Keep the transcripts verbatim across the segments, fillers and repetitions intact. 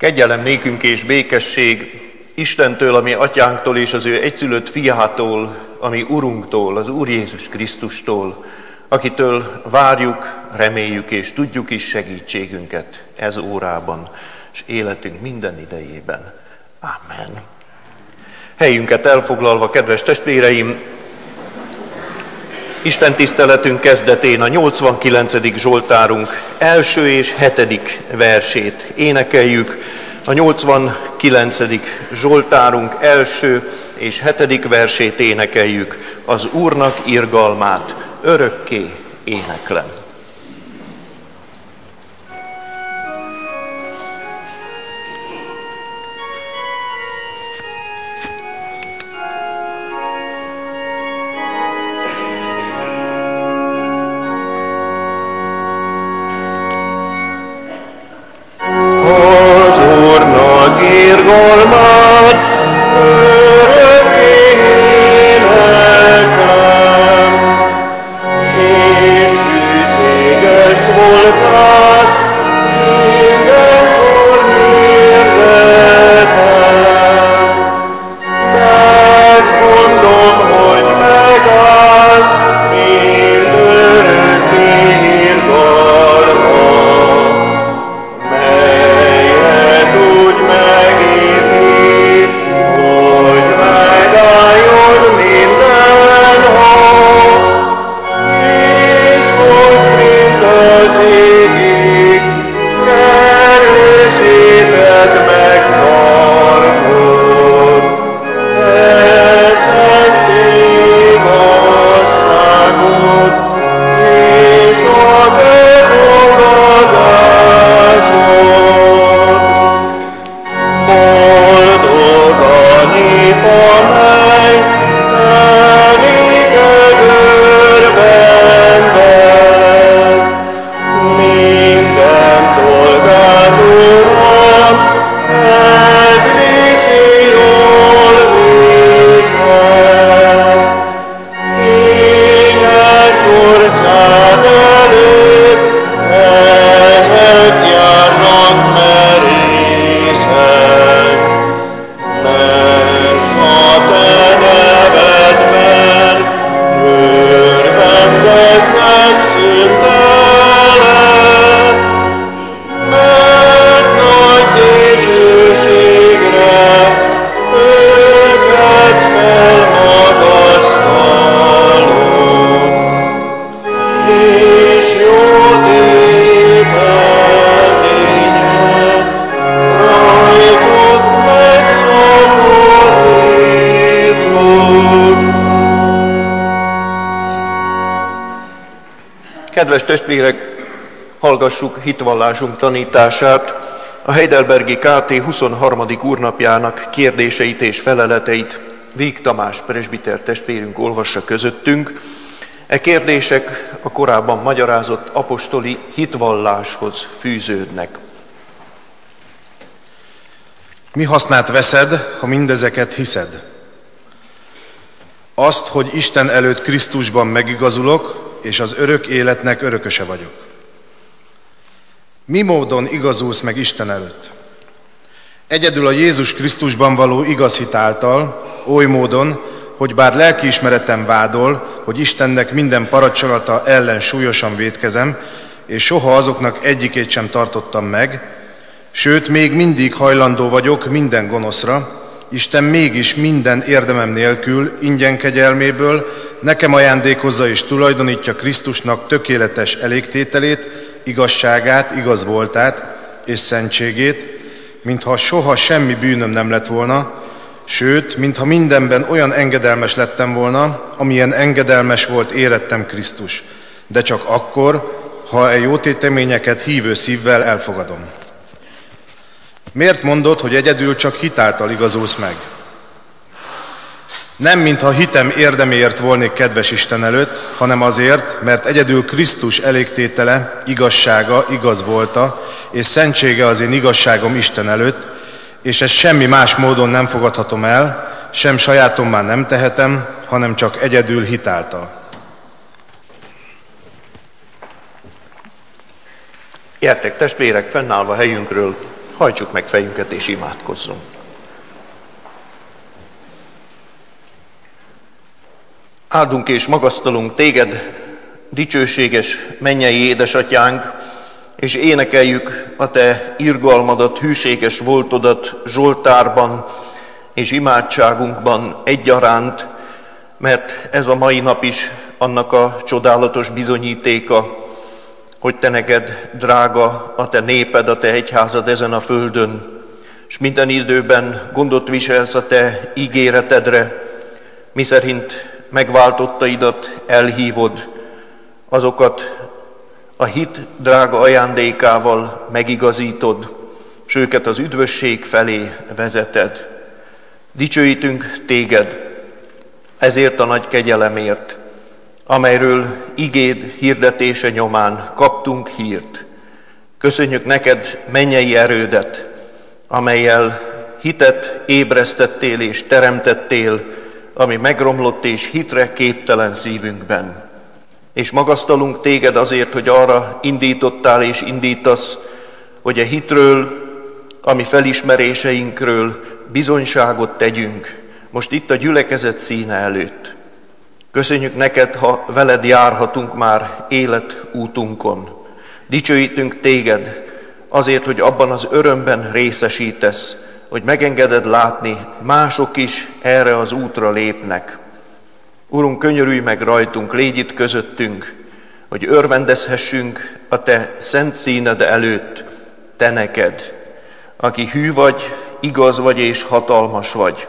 Kegyelem nékünk és békesség Istentől, ami atyánktól és az ő egyszülött fiától, ami Urunktól, az Úr Jézus Krisztustól, akitől várjuk, reméljük és tudjuk is segítségünket ez órában, és életünk minden idejében. Amen. Helyünket elfoglalva, kedves testvéreim, Isten tiszteletünk kezdetén a nyolcvankilencedik Zsoltárunk első és hetedik versét énekeljük. A nyolcvankilencedik Zsoltárunk első és hetedik versét énekeljük. Az Úrnak irgalmát örökké éneklem. Kedves testvérek, hallgassuk hitvallásunk tanítását, a Heidelbergi ká té huszonharmadik úrnapjának kérdéseit és feleleteit Víg Tamás presbiter testvérünk olvassa közöttünk. E kérdések a korábban magyarázott apostoli hitvalláshoz fűződnek. Mi hasznát veszed, ha mindezeket hiszed? Azt, hogy Isten előtt Krisztusban megigazulok, és az örök életnek örököse vagyok. Mi módon igazulsz meg Isten előtt? Egyedül a Jézus Krisztusban való igaz hit által, oly módon, hogy bár lelkiismeretem vádol, hogy Istennek minden parancsolata ellen súlyosan vétkezem, és soha azoknak egyikét sem tartottam meg, sőt, még mindig hajlandó vagyok minden gonoszra, Isten mégis minden érdemem nélkül, ingyen kegyelméből nekem ajándékozza és tulajdonítja Krisztusnak tökéletes elégtételét, igazságát, igaz voltát és szentségét, mintha soha semmi bűnöm nem lett volna, sőt, mintha mindenben olyan engedelmes lettem volna, amilyen engedelmes volt érettem Krisztus, de csak akkor, ha e jó téteményeket hívő szívvel elfogadom. Miért mondod, hogy egyedül csak hitáltal igazulsz meg? Nem mintha hitem érdeméért volnék kedves Isten előtt, hanem azért, mert egyedül Krisztus elégtétele, igazsága, igaz volta, és szentsége az én igazságom Isten előtt, és ezt semmi más módon nem fogadhatom el, sem sajátommá nem tehetem, hanem csak egyedül hitáltal. Gyertek testvérek, fennállva helyünkről, hajtsuk meg fejünket és imádkozzunk. Áldunk és magasztalunk téged, dicsőséges mennyei édesatyánk, és énekeljük a te irgalmadat, hűséges voltodat Zsoltárban és imádságunkban egyaránt, mert ez a mai nap is annak a csodálatos bizonyítéka, hogy te neked drága a te néped, a te egyházad ezen a földön, és minden időben gondot viselsz a te ígéretedre, miszerint megváltottaidat elhívod, azokat a hit drága ajándékával megigazítod, s őket az üdvösség felé vezeted. Dicsőítünk téged ezért a nagy kegyelemért, amelyről igéd hirdetése nyomán kaptunk hírt. Köszönjük neked mennyei erődet, amellyel hitet ébresztettél és teremtettél, ami megromlott és hitre képtelen szívünkben. És magasztalunk téged azért, hogy arra indítottál és indítasz, hogy a hitről, ami felismeréseinkről bizonyságot tegyünk, most itt a gyülekezet színe előtt. Köszönjük neked, ha veled járhatunk már életútunkon. Dicsőítünk téged azért, hogy abban az örömben részesítesz, hogy megengeded látni, mások is erre az útra lépnek. Urunk, könyörülj meg rajtunk, légy itt közöttünk, hogy örvendezhessünk a te szent színed előtt, te neked, aki hű vagy, igaz vagy és hatalmas vagy,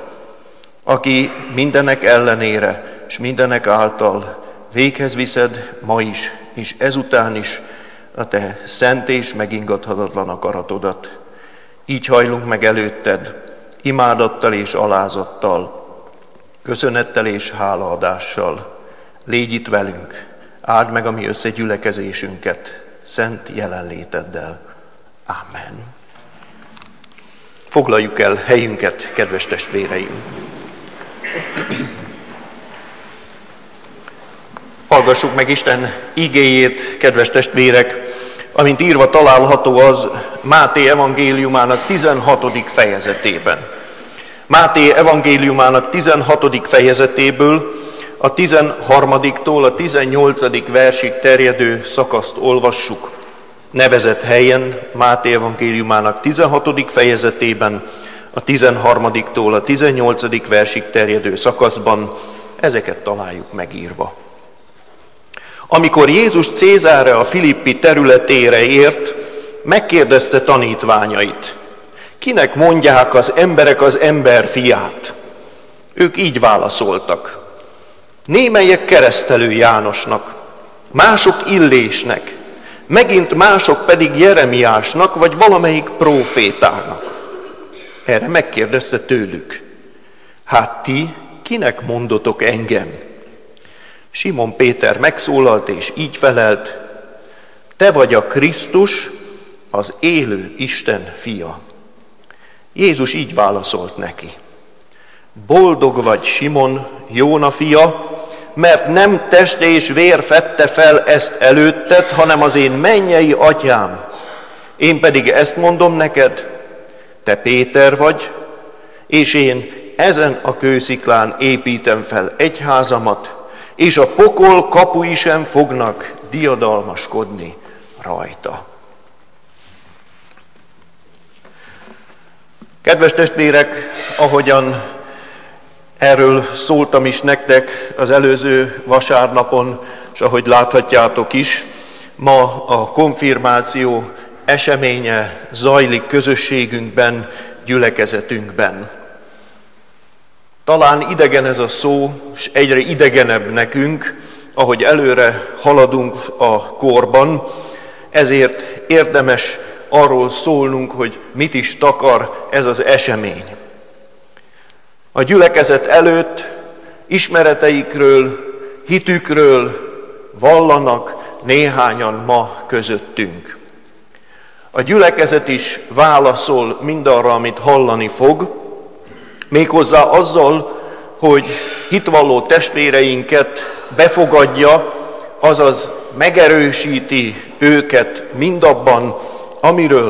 aki mindenek ellenére és mindenek által véghez viszed ma is, és ezután is a te szent és megingathatatlan akaratodat. Így hajlunk meg előtted, imádattal és alázattal, köszönettel és hálaadással. Légy itt velünk, áld meg a mi összegyülekezésünket szent jelenléteddel. Amen. Foglaljuk el helyünket, kedves testvéreim! Hallgassuk meg Isten igéjét, kedves testvérek, amint írva található az Máté evangéliumának tizenhatodik fejezetében. Máté evangéliumának tizenhatodik fejezetéből a tizenharmadiktól a tizennyolcadik versig terjedő szakaszt olvassuk. Nevezett helyen Máté evangéliumának tizenhatodik fejezetében a tizenharmadiktól a tizennyolcadik versig terjedő szakaszban ezeket találjuk megírva. Amikor Jézus Cézárea Filippi területére ért, megkérdezte tanítványait: kinek mondják az emberek az ember fiát? Ők így válaszoltak: némelyek Keresztelő Jánosnak, mások Illésnek, megint mások pedig Jeremiásnak, vagy valamelyik prófétának. Erre megkérdezte tőlük: hát ti kinek mondotok engem? Simon Péter megszólalt és így felelt: te vagy a Krisztus, az élő Isten fia. Jézus így válaszolt neki: boldog vagy, Simon, Jóna fia, mert nem test és vér fedte fel ezt előtted, hanem az én mennyei atyám. Én pedig ezt mondom neked: te Péter vagy, és én ezen a kősziklán építem fel egyházamat, és a pokol kapui sem fognak diadalmaskodni rajta. Kedves testvérek, ahogyan erről szóltam is nektek az előző vasárnapon, és ahogy láthatjátok is, ma a konfirmáció eseménye zajlik közösségünkben, gyülekezetünkben. Talán idegen ez a szó, és egyre idegenebb nekünk, ahogy előre haladunk a korban, ezért érdemes arról szólnunk, hogy mit is takar ez az esemény. A gyülekezet előtt ismereteikről, hitükről vallanak néhányan ma közöttünk. A gyülekezet is válaszol mindarra, amit hallani fog, méghozzá azzal, hogy hitvalló testvéreinket befogadja, azaz megerősíti őket mindabban, amiről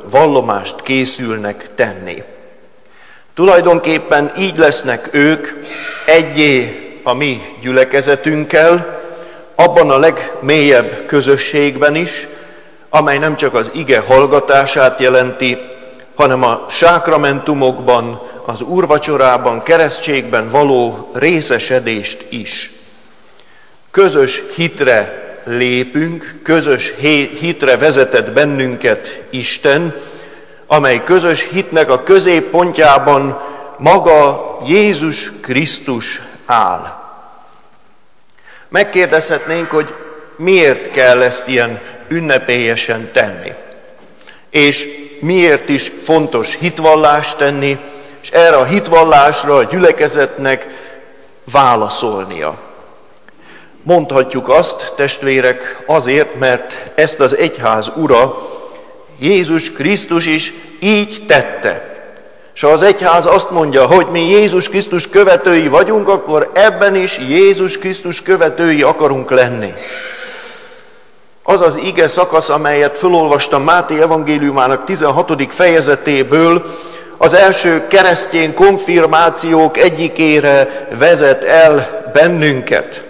vallomást készülnek tenni. Tulajdonképpen így lesznek ők egyé a mi gyülekezetünkkel, abban a legmélyebb közösségben is, amely nem csak az ige hallgatását jelenti, hanem a sákramentumokban, az úrvacsorában, keresztségben való részesedést is. Közös hitre lépünk, közös hitre vezetett bennünket Isten, amely közös hitnek a középpontjában maga Jézus Krisztus áll. Megkérdezhetnénk, hogy miért kell ezt ilyen ünnepélyesen tenni, és miért is fontos hitvallást tenni, és erre a hitvallásra a gyülekezetnek válaszolnia. Mondhatjuk azt, testvérek, azért, mert ezt az egyház ura, Jézus Krisztus is így tette. És ha az egyház azt mondja, hogy mi Jézus Krisztus követői vagyunk, akkor ebben is Jézus Krisztus követői akarunk lenni. Az az ige szakasz, amelyet felolvastam Máté evangéliumának tizenhatodik fejezetéből, az első keresztény konfirmációk egyikére vezet el bennünket.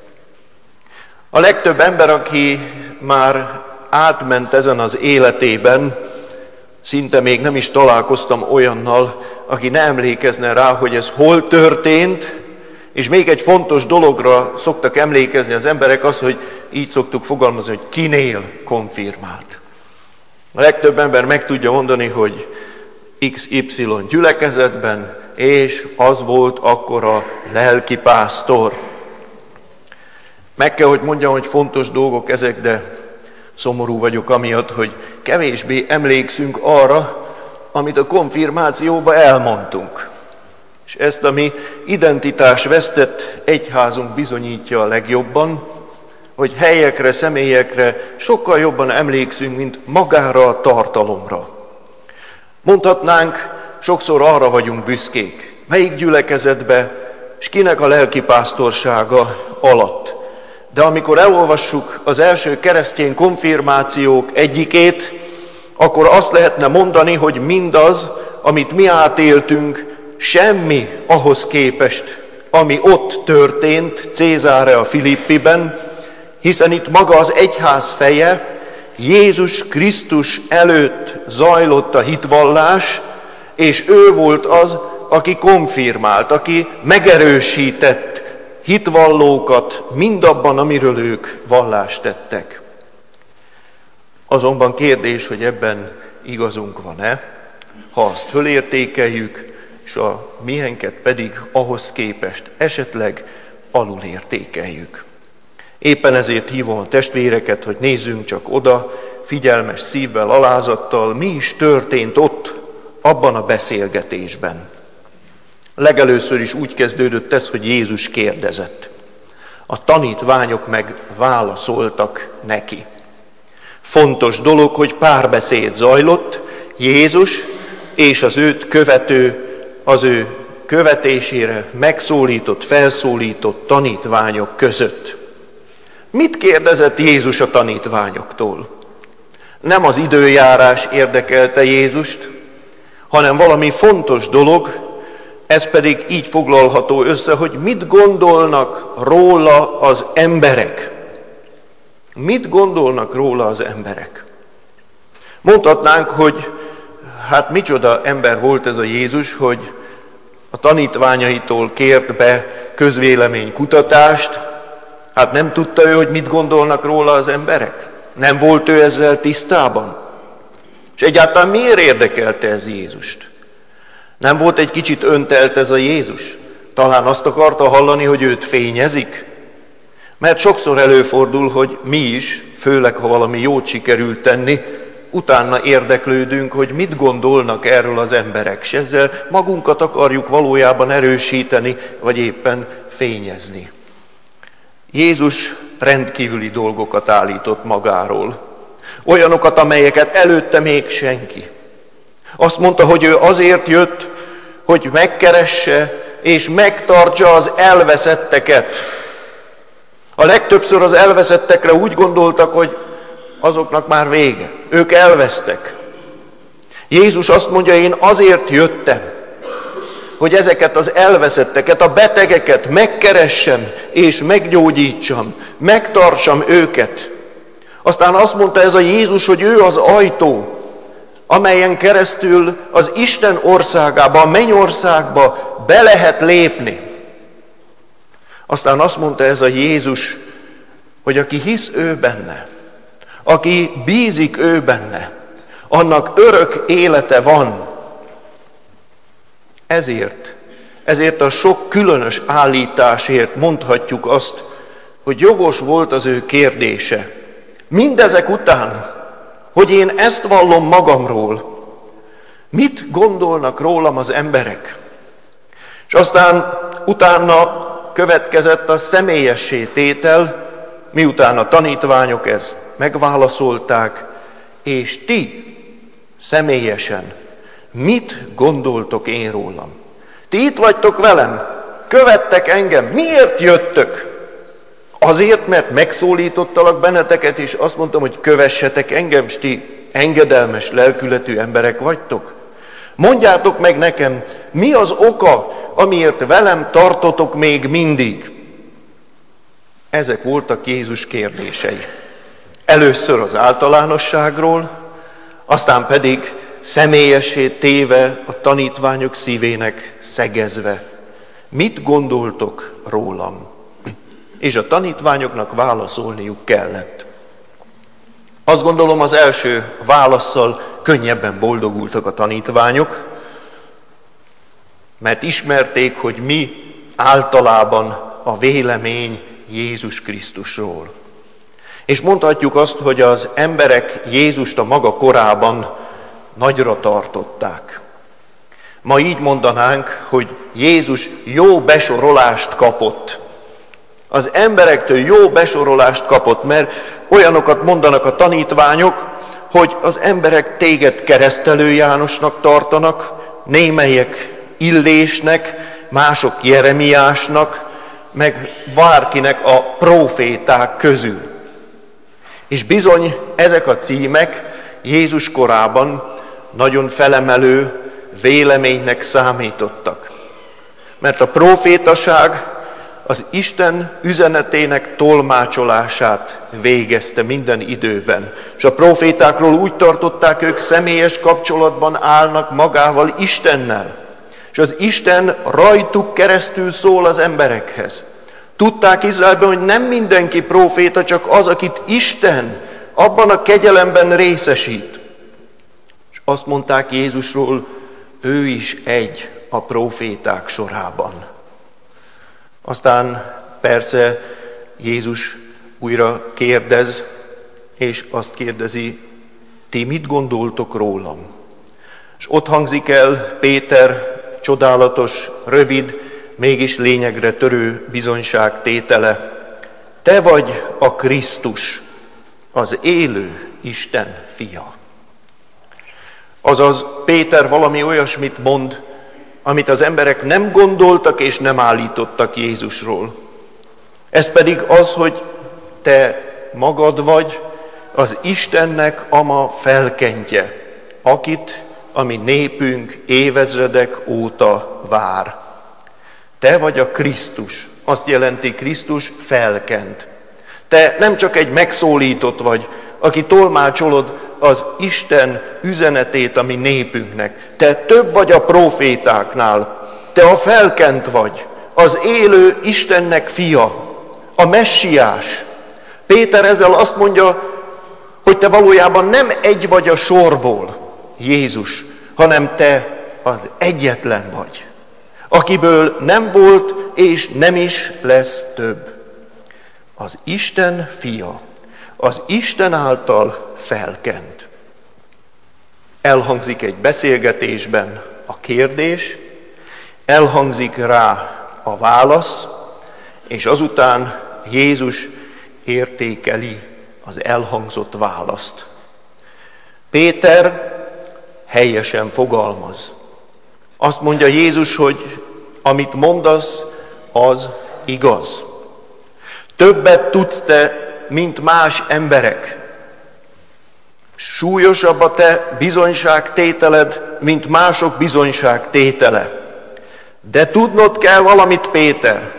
A legtöbb ember, aki már átment ezen az életében, szinte még nem is találkoztam olyannal, aki ne emlékezne rá, hogy ez hol történt, és még egy fontos dologra szoktak emlékezni az emberek, az, hogy így szoktuk fogalmazni, hogy kinél konfirmált. A legtöbb ember meg tudja mondani, hogy iksz ipszilon gyülekezetben, és az volt akkor a lelkipásztor. Meg kell, hogy mondjam, hogy fontos dolgok ezek, de szomorú vagyok amiatt, hogy kevésbé emlékszünk arra, amit a konfirmációba elmondtunk. És ezt a mi identitásvesztett egyházunk bizonyítja a legjobban, hogy helyekre, személyekre sokkal jobban emlékszünk, mint magára a tartalomra. Mondhatnánk, sokszor arra vagyunk büszkék, melyik gyülekezetbe, és kinek a lelkipásztorsága alatt. De amikor elolvassuk az első keresztény konfirmációk egyikét, akkor azt lehetne mondani, hogy mindaz, amit mi átéltünk, semmi ahhoz képest, ami ott történt Cézárea Filippiben, hiszen itt maga az egyház feje, Jézus Krisztus előtt zajlott a hitvallás, és ő volt az, aki konfirmált, aki megerősített hitvallókat mindabban, amiről ők vallást tettek. Azonban kérdés, hogy ebben igazunk van-e, ha azt fölértékeljük, és a mihenket pedig ahhoz képest esetleg alulértékeljük. Éppen ezért hívom a testvéreket, hogy nézzünk csak oda, figyelmes szívvel, alázattal, mi is történt ott, abban a beszélgetésben. Legelőször is úgy kezdődött ez, hogy Jézus kérdezett. A tanítványok meg válaszoltak neki. Fontos dolog, hogy párbeszéd zajlott, Jézus és az őt követő, az ő követésére megszólított, felszólított tanítványok között. Mit kérdezett Jézus a tanítványoktól? Nem az időjárás érdekelte Jézust, hanem valami fontos dolog, ez pedig így foglalható össze, hogy mit gondolnak róla az emberek. Mit gondolnak róla az emberek? Mondhatnánk, hogy hát micsoda ember volt ez a Jézus, hogy a tanítványaitól kért be közvéleménykutatást. Hát nem tudta ő, hogy mit gondolnak róla az emberek? Nem volt ő ezzel tisztában? És egyáltalán miért érdekelte ez Jézust? Nem volt egy kicsit öntelt ez a Jézus? Talán azt akarta hallani, hogy őt fényezik? Mert sokszor előfordul, hogy mi is, főleg ha valami jót sikerült tenni, utána érdeklődünk, hogy mit gondolnak erről az emberek, és ezzel magunkat akarjuk valójában erősíteni, vagy éppen fényezni. Jézus rendkívüli dolgokat állított magáról. Olyanokat, amelyeket előtte még senki. Azt mondta, hogy ő azért jött, hogy megkeresse és megtartsa az elveszetteket. A legtöbbször az elveszettekre úgy gondoltak, hogy azoknak már vége. Ők elvesztek. Jézus azt mondja, én azért jöttem, hogy ezeket az elveszetteket, a betegeket megkeressem és meggyógyítsam, megtartsam őket. Aztán azt mondta ez a Jézus, hogy ő az ajtó, amelyen keresztül az Isten országába, a mennyországba be lehet lépni. Aztán azt mondta ez a Jézus, hogy aki hisz ő benne, aki bízik ő benne, annak örök élete van. Ezért, ezért a sok különös állításért mondhatjuk azt, hogy jogos volt az ő kérdése. Mindezek után, hogy én ezt vallom magamról, mit gondolnak rólam az emberek? És aztán utána következett a személyessé tétel, miután a tanítványok ezt megválaszolták, és ti személyesen mit gondoltok én rólam? Ti itt vagytok velem, követtek engem, miért jöttök? Azért, mert megszólítottalak benneteket, és azt mondtam, hogy kövessetek engem, és ti engedelmes lelkületű emberek vagytok? Mondjátok meg nekem, mi az oka, amiért velem tartotok még mindig? Ezek voltak Jézus kérdései. Először az általánosságról, aztán pedig személyessé téve a tanítványok szívének szegezve. Mit gondoltok rólam? És a tanítványoknak válaszolniuk kellett. Azt gondolom, az első válasszal könnyebben boldogultak a tanítványok, mert ismerték, hogy mi általában a vélemény Jézus Krisztusról. És mondhatjuk azt, hogy az emberek Jézust a maga korában nagyra tartották. Ma így mondanánk, hogy Jézus jó besorolást kapott. Az emberektől jó besorolást kapott, mert olyanokat mondanak a tanítványok, hogy az emberek téged Keresztelő Jánosnak tartanak, némelyek Illésnek, mások Jeremiásnak, meg bárkinek a próféták közül. És bizony ezek a címek Jézus korában nagyon felemelő véleménynek számítottak. Mert a prófétaság az Isten üzenetének tolmácsolását végezte minden időben. És a prófétákról úgy tartották, ők személyes kapcsolatban állnak magával, Istennel. És az Isten rajtuk keresztül szól az emberekhez. Tudták Izraelben, hogy nem mindenki próféta, csak az, akit Isten abban a kegyelemben részesít. És azt mondták Jézusról, ő is egy a próféták sorában. Aztán persze Jézus újra kérdez, és azt kérdezi, ti mit gondoltok rólam? És ott hangzik el Péter csodálatos, rövid, mégis lényegre törő bizonyság tétele. Te vagy a Krisztus, az élő Isten fia. Azaz Péter valami olyasmit mond, amit az emberek nem gondoltak és nem állítottak Jézusról. Ez pedig az, hogy te magad vagy az Istennek ama felkentje, akit a mi népünk évezredek óta vár. Te vagy a Krisztus, azt jelenti Krisztus felkent. Te nem csak egy megszólított vagy, aki tolmácsolod az Isten üzenetét a mi népünknek. Te több vagy a prófétáknál, te a felkent vagy, az élő Istennek fia, a messiás. Péter ezzel azt mondja, hogy te valójában nem egy vagy a sorból, Jézus, hanem te az egyetlen vagy, akiből nem volt és nem is lesz több. Az Isten fia, az Isten által felkent. Elhangzik egy beszélgetésben a kérdés, elhangzik rá a válasz, és azután Jézus értékeli az elhangzott választ. Péter helyesen fogalmaz. Azt mondja Jézus, hogy amit mondasz, az igaz. Többet tudsz te, mint más emberek. Súlyosabb a te bizonyságtételed, mint mások bizonyságtétele. De tudnod kell valamit, Péter.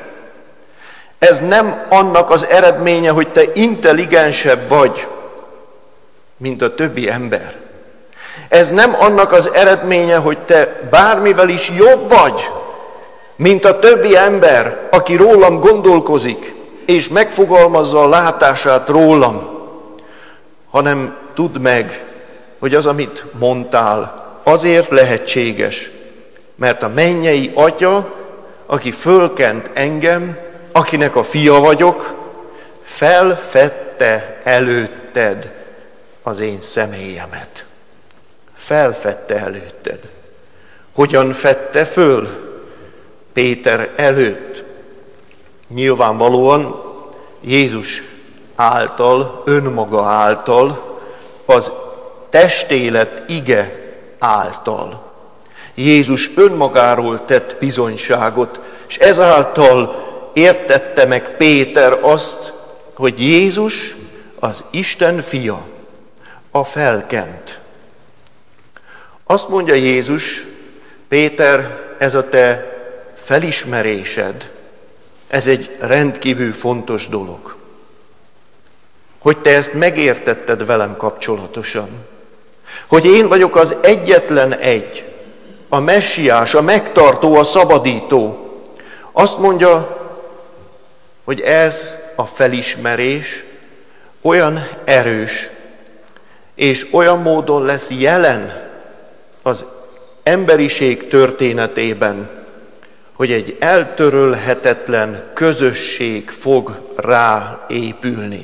Ez nem annak az eredménye, hogy te intelligensebb vagy, mint a többi ember. Ez nem annak az eredménye, hogy te bármivel is jobb vagy, mint a többi ember, aki rólam gondolkozik, és megfogalmazza a látását rólam, hanem tudd meg, hogy az, amit mondtál, azért lehetséges, mert a mennyei Atya, aki fölkent engem, akinek a fia vagyok, felfedte előtted az én személyemet. Felfedte előtted. Hogyan fedte föl? Péter előtt. Nyilvánvalóan Jézus által, önmaga által, az testélet ige által. Jézus önmagáról tett bizonyságot, és ezáltal értette meg Péter azt, hogy Jézus az Isten fia, a felkent. Azt mondja Jézus, Péter, ez a te felismerésed, ez egy rendkívül fontos dolog. Hogy te ezt megértetted velem kapcsolatosan. Hogy én vagyok az egyetlen egy, a messiás, a megtartó, a szabadító. Azt mondja, hogy ez a felismerés olyan erős, és olyan módon lesz jelen az emberiség történetében, hogy egy eltörölhetetlen közösség fog ráépülni.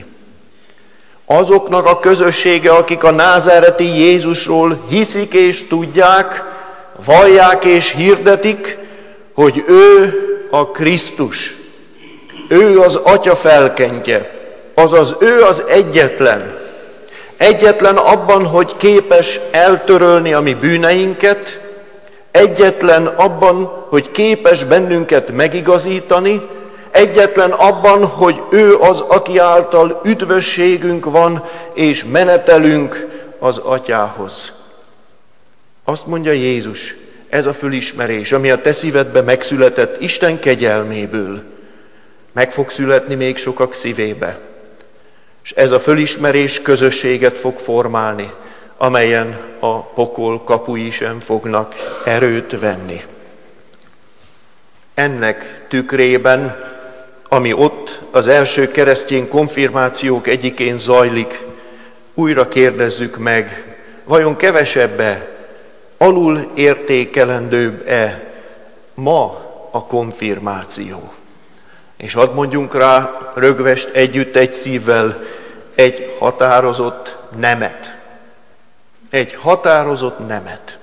Azoknak a közössége, akik a názáreti Jézusról hiszik és tudják, vallják és hirdetik, hogy ő a Krisztus, ő az Atya felkentje, azaz ő az egyetlen. Egyetlen abban, hogy képes eltörölni a mi bűneinket, egyetlen abban, hogy képes bennünket megigazítani, egyetlen abban, hogy ő az, aki által üdvösségünk van, és menetelünk az Atyához. Azt mondja Jézus, ez a fölismerés, ami a te szívedbe megszületett Isten kegyelméből, meg fog születni még sokak szívébe. És ez a fölismerés közösséget fog formálni, amelyen a pokol kapui sem fognak erőt venni. Ennek tükrében, ami ott az első keresztény konfirmációk egyikén zajlik, újra kérdezzük meg, vajon kevesebbe, alul értékelendőbb-e ma a konfirmáció? És hadd mondjunk rá rögvest együtt egy szívvel egy határozott nemet. Egy határozott nemet.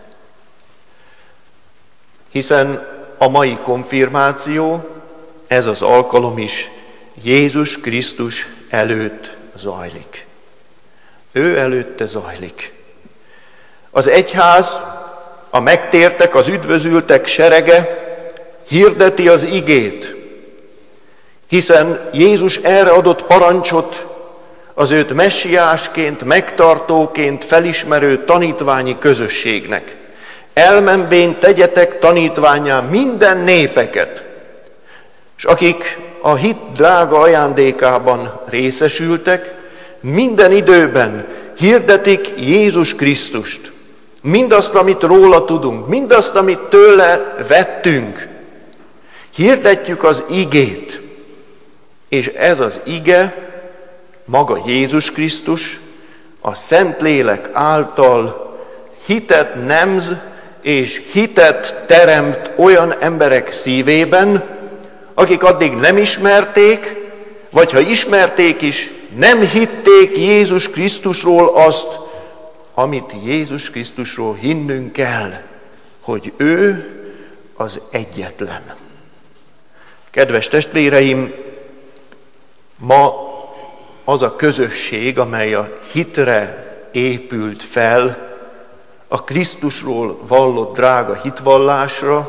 Hiszen a mai konfirmáció, ez az alkalom is Jézus Krisztus előtt zajlik. Ő előtte zajlik. Az egyház, a megtértek, az üdvözültek serege hirdeti az igét, hiszen Jézus erre adott parancsot az őt messiásként, megtartóként felismerő tanítványi közösségnek. Elmenvén tegyetek tanítvánnyá minden népeket, és akik a hit drága ajándékában részesültek, minden időben hirdetik Jézus Krisztust. Mindazt, amit róla tudunk, mindazt, amit tőle vettünk, hirdetjük az igét. És ez az ige, maga Jézus Krisztus, a Szentlélek által hitet nemz és hitet teremt olyan emberek szívében, akik addig nem ismerték, vagy ha ismerték is, nem hitték Jézus Krisztusról azt, amit Jézus Krisztusról hinnünk kell, hogy ő az egyetlen. Kedves testvéreim, ma az a közösség, amely a hitre épült fel, a Krisztusról vallott drága hitvallásra,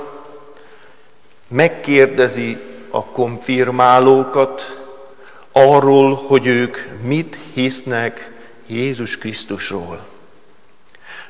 megkérdezi a konfirmálókat arról, hogy ők mit hisznek Jézus Krisztusról.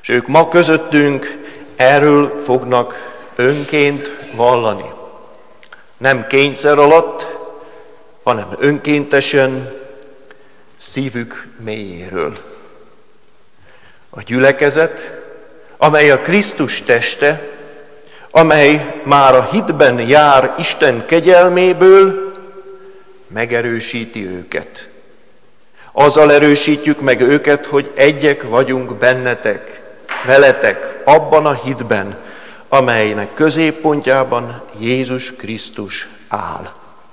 És ők ma közöttünk erről fognak önként vallani. Nem kényszer alatt, hanem önkéntesen, szívük mélyéről. A gyülekezet, amely a Krisztus teste, amely már a hitben jár Isten kegyelméből, megerősíti őket. Azzal erősítjük meg őket, hogy egyek vagyunk bennetek, veletek, abban a hitben, amelynek középpontjában Jézus Krisztus áll.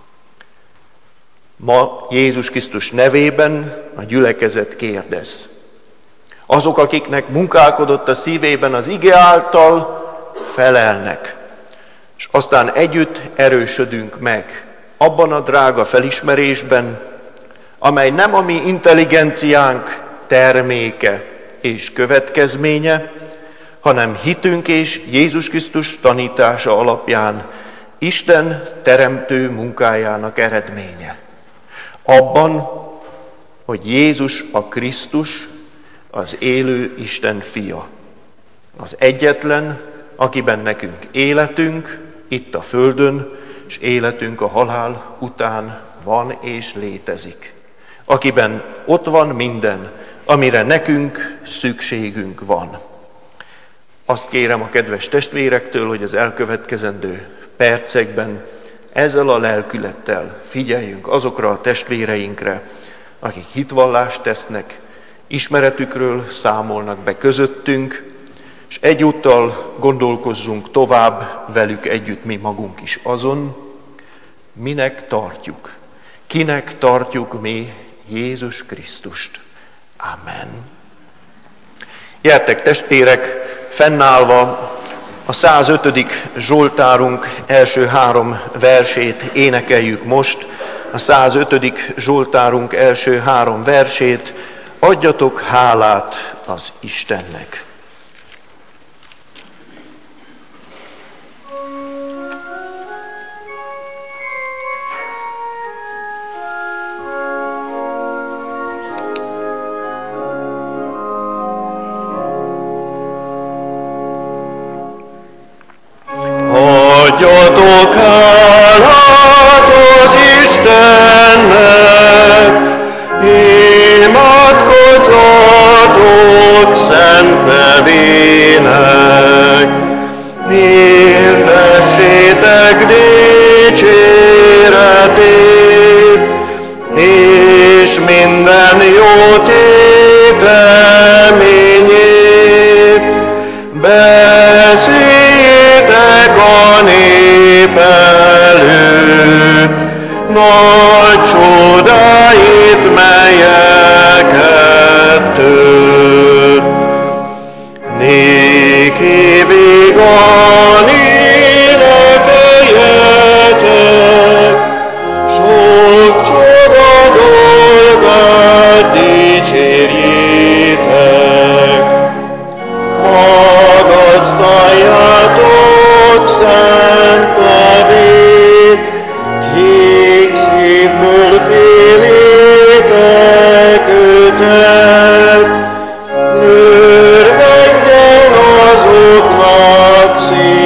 Ma Jézus Krisztus nevében a gyülekezet kérdez. Azok, akiknek munkálkodott a szívében az ige által, felelnek. És aztán együtt erősödünk meg abban a drága felismerésben, amely nem a mi intelligenciánk terméke és következménye, hanem hitünk és Jézus Krisztus tanítása alapján Isten teremtő munkájának eredménye. Abban, hogy Jézus a Krisztus, az élő Isten fia. Az egyetlen, akiben nekünk életünk itt a földön, és életünk a halál után van és létezik. Akiben ott van minden, amire nekünk szükségünk van. Azt kérem a kedves testvérektől, hogy az elkövetkezendő percekben ezzel a lelkülettel figyeljünk azokra a testvéreinkre, akik hitvallást tesznek, ismeretükről számolnak be közöttünk, és egyúttal gondolkozzunk tovább velük együtt mi magunk is azon, minek tartjuk, kinek tartjuk mi Jézus Krisztust. Amen. Gyertek testvérek, fennállva a százötödik Zsoltárunk első három versét énekeljük most. A százötödik Zsoltárunk első három versét, adjatok hálát az Istennek. Adjatok hálát az Istennek, imádkozzatok szent nevének, hirdessétek dicséretét, és minden jó téteményét, beszéljétek a nép előtt, nagy csodáit, melyeket tört. Néki vígan énekeljetek, sok csoda dolgát dicsérjétek. Magasztaljátok szent nevét, kik szívből félétek őtet, örvendjen azoknak szív.